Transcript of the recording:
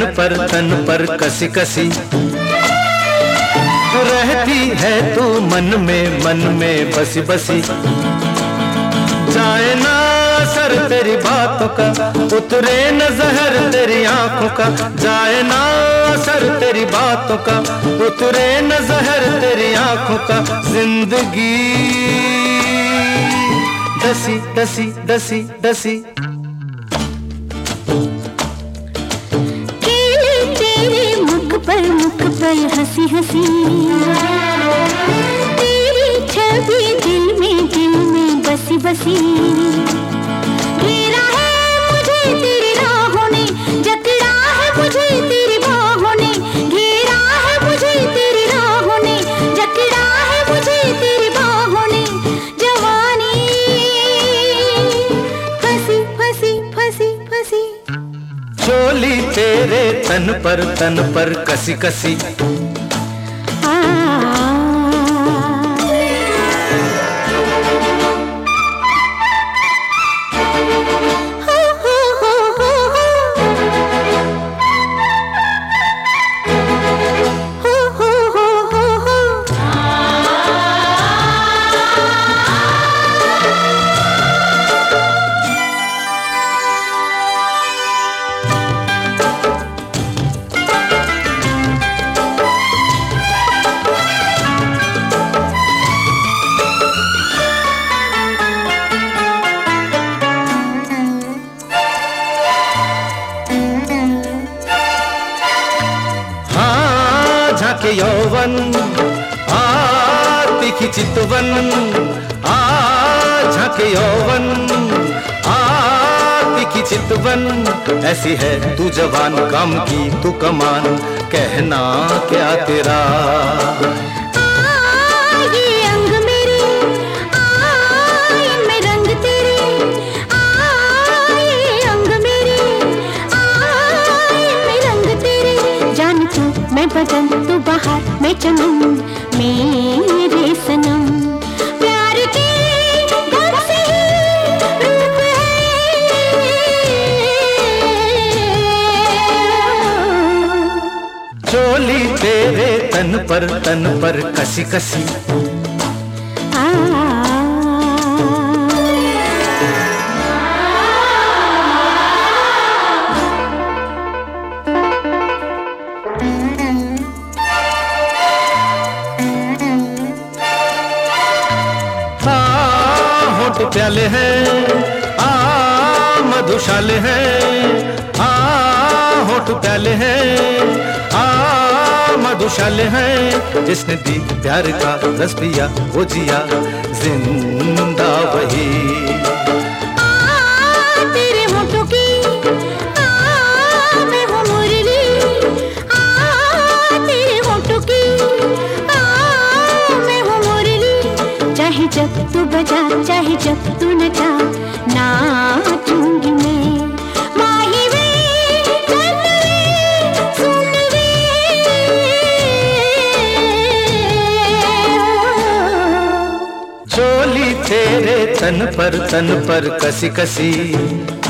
तन पर कसी कसी रहती है तू मन में बसी बसी। जाए ना असर तेरी बातों का, उतरे न जहर तेरी आंखों का। जाए ना असर तेरी बातों का, उतरे न जहर तेरी आंखों का। जिंदगी डसी डसी डसी डसी। तेरे मुख पर हंसी हंसी, तेरी छवि दिल में बसी बसी। घेरा है मुझे तेरी राहों ने, जकड़ा है मुझे तेरी बाहों ने। घेरा है मुझे तेरी राहों ने, जकड़ा है मुझे तेरी बाहों ने। जवानी फंसी फंसी फंसी फंसी। चोली तेरे तन पर कसी कसी। झाके यौवन तीखी चितवन, झाके यौवन तीखी चितवन। ऐसी है तू जवान, काम की तू कमान, कहना क्या तेरा। ये अंग मेरे, इनमें रंग तेरे। ये अंग मेरे, इनमें रंग तेरे। जान तू मैं बदन, तू बाहर मैं चमन, मेरे सनम। प्यार के ढंग से रूप है, चोली तेरे तन पर कसी कसी। होठ प्याले हैं, मधुशाले हैं। होठ प्याले हैं, मधुशाले हैं। जिसने दी प्यार का रस पिया वो जिया जिंदा वही। तेरे होठों की मैं हूँ मुरली। तेरे होठों की मैं हूँ मुरली। चाहे जब तू बजा, चाहे जब तू नचा, नाचूंगी मैं। माही वे चल वे सुन वे, चोली तेरे तन पर कसी कसी।